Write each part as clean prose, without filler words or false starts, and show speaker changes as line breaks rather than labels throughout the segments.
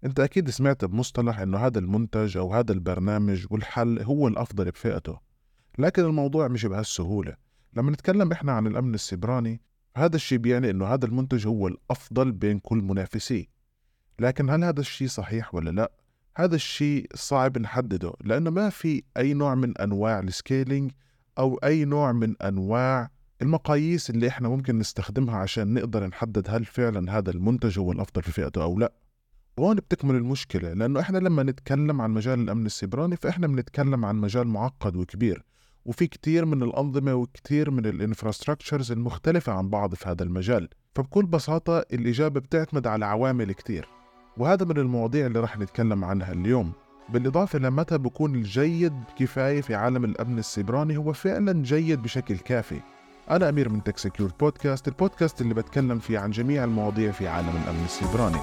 انت اكيد سمعت بمصطلح انه هذا المنتج او هذا البرنامج والحل هو الافضل بفئته. لكن الموضوع مش بهالسهولة. لما نتكلم احنا عن الامن السيبراني، هذا الشيء بيعني انه هذا المنتج هو الافضل بين كل منافسيه. لكن هل هذا الشيء صحيح ولا لا؟ هذا الشيء صعب نحدده، لانه ما في اي نوع من انواع السكيلينج او اي نوع من انواع المقاييس اللي احنا ممكن نستخدمها عشان نقدر نحدد هل فعلا هذا المنتج هو الافضل في فئته او لا. وهون بتكمن المشكلة، لأنه إحنا لما نتكلم عن مجال الأمن السيبراني فإحنا بنتكلم عن مجال معقد وكبير، وفي كتير من الأنظمة وكتير من الانفراستراكشرز المختلفة عن بعض في هذا المجال. فبكل بساطة الإجابة بتعتمد على عوامل كتير، وهذا من المواضيع اللي رح نتكلم عنها اليوم. بالإضافة لمتى بكون الجيد كفاية في عالم الأمن السيبراني هو فعلا جيد بشكل كافي. أنا أمير من تك سكيور بودكاست، البودكاست اللي بتكلم فيه عن جميع المواضيع في عالم الأمن السيبراني.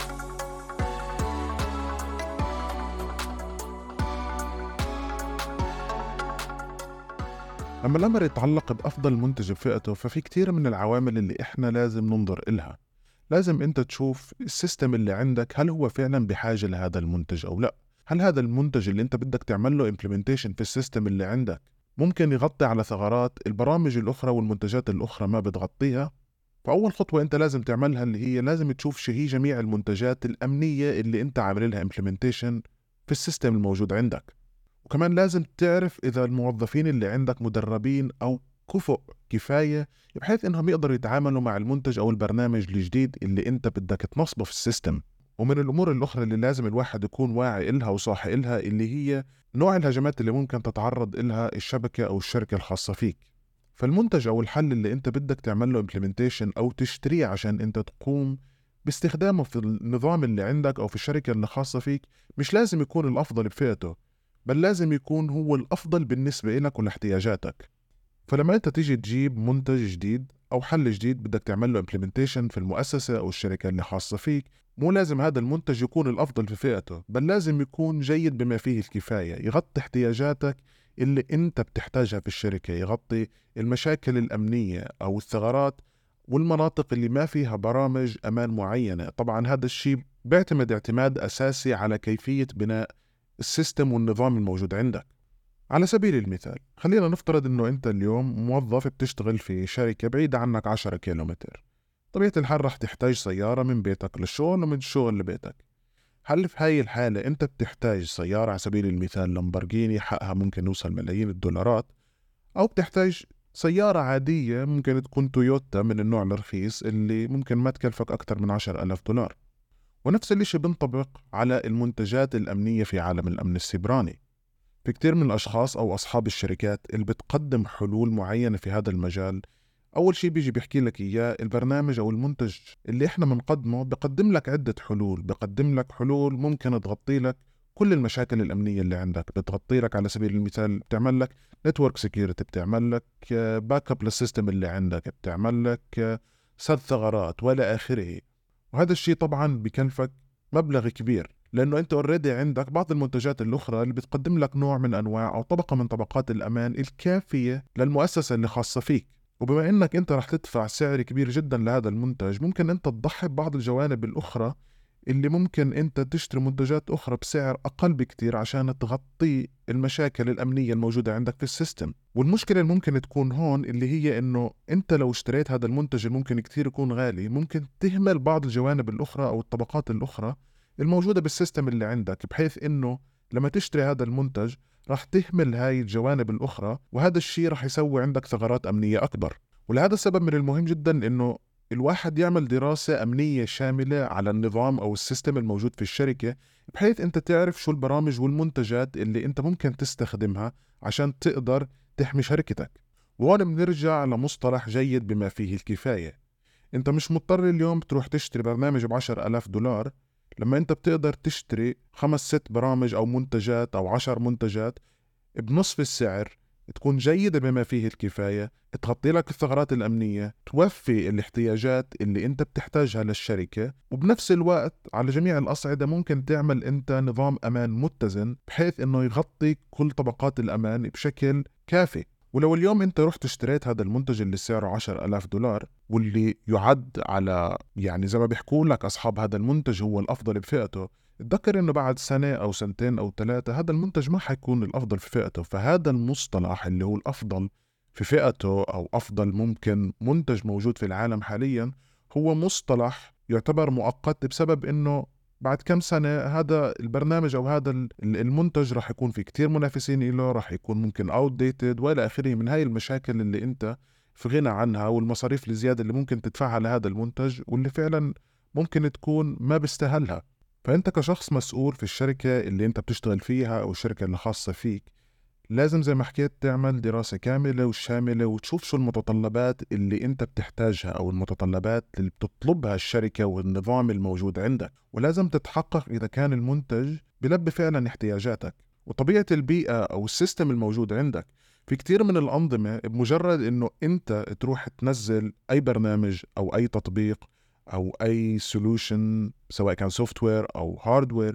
أما الأمر يتعلق بأفضل منتج بفئته، ففي كتير من العوامل اللي إحنا لازم ننظر إلها. لازم أنت تشوف السيستم اللي عندك هل هو فعلا بحاجة لهذا المنتج أو لا. هل هذا المنتج اللي أنت بدك تعمل له implementation في السيستم اللي عندك ممكن يغطي على ثغرات البرامج الأخرى والمنتجات الأخرى ما بتغطيها؟ فأول خطوة أنت لازم تعملها اللي هي لازم تشوف شو هي جميع المنتجات الأمنية اللي أنت عامل لها implementation في السيستم الموجود عندك. وكمان لازم تعرف إذا الموظفين اللي عندك مدربين أو كفؤ كفاية بحيث إنهم يقدروا يتعاملوا مع المنتج أو البرنامج الجديد اللي أنت بدك تنصبه في السيستم. ومن الأمور الأخرى اللي لازم الواحد يكون واعي إلها وصاحي إلها اللي هي نوع الهجمات اللي ممكن تتعرض إلها الشبكة أو الشركة الخاصة فيك. فالمنتج أو الحل اللي أنت بدك تعمل له implementation أو تشتريه عشان أنت تقوم باستخدامه في النظام اللي عندك أو في الشركة اللي خاصة فيك مش لازم يكون الأفضل بفئته، بل لازم يكون هو الأفضل بالنسبة إلك ولاحتياجاتك. فلما أنت تيجي تجيب منتج جديد أو حل جديد بدك تعمل له implementation في المؤسسة أو الشركة اللي خاصة فيك، مو لازم هذا المنتج يكون الأفضل في فئته، بل لازم يكون جيد بما فيه الكفاية، يغطي احتياجاتك اللي أنت بتحتاجها في الشركة، يغطي المشاكل الأمنية أو الثغرات والمناطق اللي ما فيها برامج أمان معينة. طبعا هذا الشيء بيعتمد اعتماد أساسي على كيفية بناء السيستم والنظام الموجود عندك. على سبيل المثال خلينا نفترض انه انت اليوم موظف بتشتغل في شركة بعيدة عنك 10 كيلومتر. طبيعة الحال رح تحتاج سيارة من بيتك للشغل ومن الشغل لبيتك. هل في هاي الحالة انت بتحتاج سيارة على سبيل المثال لامبرجيني حقها ممكن يوصل ملايين الدولارات، او بتحتاج سيارة عادية ممكن تكون تويوتا من النوع الرخيص اللي ممكن ما تكلفك أكتر من 10,000 دولار؟ ونفس الاشي بنطبق على المنتجات الأمنية في عالم الأمن السيبراني. في كتير من الأشخاص أو أصحاب الشركات اللي بتقدم حلول معينة في هذا المجال، أول شيء بيجي بيحكي لك إياه البرنامج أو المنتج اللي إحنا بنقدمه بقدم لك عدة حلول. بقدم لك حلول ممكن تغطي لك كل المشاكل الأمنية اللي عندك. بتغطي لك على سبيل المثال بتعمل لك نتورك سيكيورتي، بتعمل لك باك اب للسيستم اللي عندك، بتعمل لك سد ثغرات ولا آخره. وهذا الشيء طبعا بكلفك مبلغ كبير، لأنه أنت اوريدي عندك بعض المنتجات الأخرى اللي بتقدم لك نوع من أنواع أو طبقة من طبقات الأمان الكافية للمؤسسة اللي خاصة فيك. وبما أنك أنت رح تدفع سعر كبير جدا لهذا المنتج، ممكن أنت تضحي ببعض الجوانب الأخرى اللي ممكن أنت تشتري منتجات أخرى بسعر أقل بكتير عشان تغطي المشاكل الأمنية الموجودة عندك في السيستم. والمشكلة اللي ممكن تكون هون اللي هي إنه أنت لو اشتريت هذا المنتج اللي ممكن كتير يكون غالي، ممكن تهمل بعض الجوانب الأخرى أو الطبقات الأخرى الموجودة بالسيستم اللي عندك، بحيث إنه لما تشتري هذا المنتج راح تهمل هاي الجوانب الأخرى، وهذا الشيء راح يسوي عندك ثغرات أمنية أكبر. ولهذا السبب من المهم جدا إنه الواحد يعمل دراسة أمنية شاملة على النظام أو السيستم الموجود في الشركة، بحيث أنت تعرف شو البرامج والمنتجات اللي أنت ممكن تستخدمها عشان تقدر تحمي شركتك. وهون بنرجع لمصطلح جيد بما فيه الكفاية. أنت مش مضطر اليوم تروح تشتري برنامج ب10,000 دولار لما أنت بتقدر تشتري 5 6 برامج أو منتجات أو 10 منتجات بنصف السعر، تكون جيدة بما فيه الكفاية، تغطي لك الثغرات الأمنية، توفي الاحتياجات اللي أنت بتحتاجها للشركة، وبنفس الوقت على جميع الأصعدة ممكن تعمل أنت نظام أمان متزن بحيث أنه يغطي كل طبقات الأمان بشكل كافي. ولو اليوم أنت رحت اشتريت هذا المنتج اللي سعره $10,000 واللي يعد على يعني زي ما بيحكوا لك أصحاب هذا المنتج هو الأفضل بفئته، تذكر إنه بعد سنة أو سنتين أو 3 هذا المنتج ما حيكون الأفضل في فئته. فهذا المصطلح اللي هو الأفضل في فئته أو أفضل ممكن منتج موجود في العالم حاليا هو مصطلح يعتبر مؤقت، بسبب إنه بعد كم سنة هذا البرنامج أو هذا المنتج راح يكون في كتير منافسين له، راح يكون ممكن outdated وإلى آخره من هاي المشاكل اللي أنت في غنى عنها، والمصاريف الزيادة اللي ممكن تدفعها لهذا المنتج واللي فعلا ممكن تكون ما بيستاهلها. فأنت كشخص مسؤول في الشركة اللي أنت بتشتغل فيها أو الشركة اللي خاصة فيك لازم زي ما حكيت تعمل دراسة كاملة وشاملة وتشوف شو المتطلبات اللي انت بتحتاجها او المتطلبات اللي بتطلبها الشركة والنظام الموجود عندك، ولازم تتحقق اذا كان المنتج بلبي فعلا احتياجاتك وطبيعة البيئة او السيستم الموجود عندك. في كتير من الأنظمة بمجرد انه انت تروح تنزل اي برنامج او اي تطبيق او اي سولوشن سواء كان سوفت وير او هاردوير،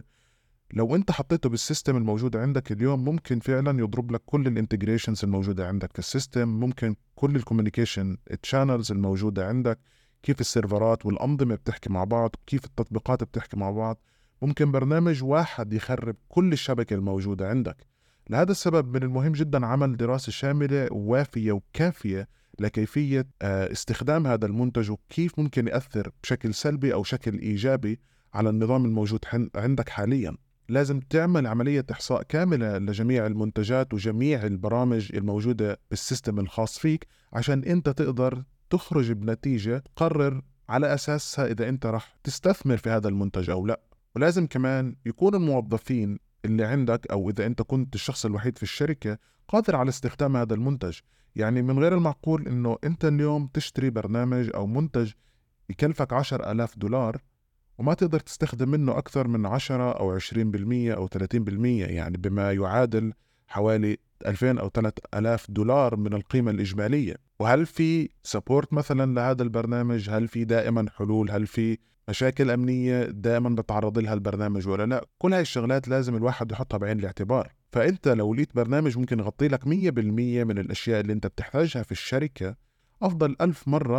لو انت حطيته بالسيستم الموجود عندك اليوم ممكن فعلا يضرب لك كل الانتجريشنز الموجودة عندك في السيستم، ممكن كل الكوميونيكيشن تشانلز الموجودة عندك، كيف السيرفرات والأنظمة بتحكي مع بعض، كيف التطبيقات بتحكي مع بعض. ممكن برنامج واحد يخرب كل الشبكة الموجودة عندك. لهذا السبب من المهم جدا عمل دراسة شاملة ووافية وكافية لكيفية استخدام هذا المنتج وكيف ممكن يأثر بشكل سلبي أو شكل إيجابي على النظام الموجود عندك حاليا. لازم تعمل عملية إحصاء كاملة لجميع المنتجات وجميع البرامج الموجودة بالسيستم الخاص فيك عشان أنت تقدر تخرج بنتيجة تقرر على أساسها إذا أنت رح تستثمر في هذا المنتج أو لا. ولازم كمان يكون الموظفين اللي عندك أو إذا أنت كنت الشخص الوحيد في الشركة قادر على استخدام هذا المنتج. يعني من غير المعقول إنه أنت اليوم تشتري برنامج أو منتج يكلفك $10,000 وما تقدر تستخدم منه أكثر من 10 أو 20% أو 30%، يعني بما يعادل حوالي 2000 أو $3,000 من القيمة الإجمالية. وهل في سبورت مثلا لهذا البرنامج؟ هل في دائما حلول؟ هل في مشاكل أمنية دائما بتعرض لها البرنامج ولا لا؟ كل هاي الشغلات لازم الواحد يحطها بعين الاعتبار. فأنت لو لقيت برنامج ممكن يغطي لك 100% من الأشياء اللي أنت بتحتاجها في الشركة، أفضل 1000 مرة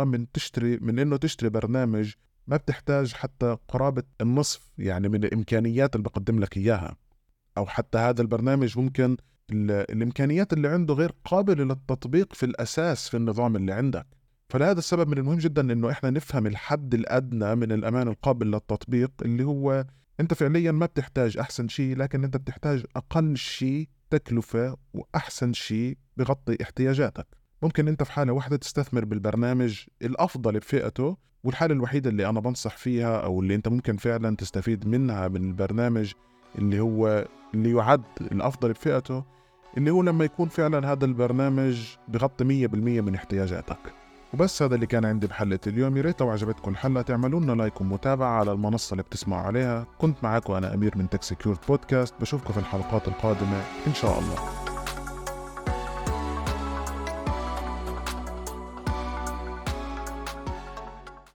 من إنه تشتري برنامج ما بتحتاج حتى قرابة النصف يعني من الإمكانيات اللي بقدم لك إياها، أو حتى هذا البرنامج ممكن الإمكانيات اللي عنده غير قابلة للتطبيق في الأساس في النظام اللي عندك. فلهذا السبب من المهم جدا إنه إحنا نفهم الحد الأدنى من الأمان القابل للتطبيق، اللي هو أنت فعليا ما بتحتاج أحسن شيء، لكن أنت بتحتاج أقل شيء تكلفة وأحسن شيء بغطي احتياجاتك. ممكن أنت في حالة واحدة تستثمر بالبرنامج الأفضل بفئته، والحالة الوحيدة اللي أنا بنصح فيها أو اللي أنت ممكن فعلا تستفيد منها من البرنامج اللي هو اللي يعد الأفضل بفئته، اللي هو لما يكون فعلا هذا البرنامج بغطي 100% من احتياجاتك. وبس هذا اللي كان عندي بحلقة اليوم. ياريت لو عجبتكم الحلقة تعملوا لنا لايك ومتابعة على المنصة اللي بتسمعوا عليها. كنت معاكم أنا أمير من تك سكيورت بودكاست، بشوفكم في الحلقات القادمة إن شاء الله.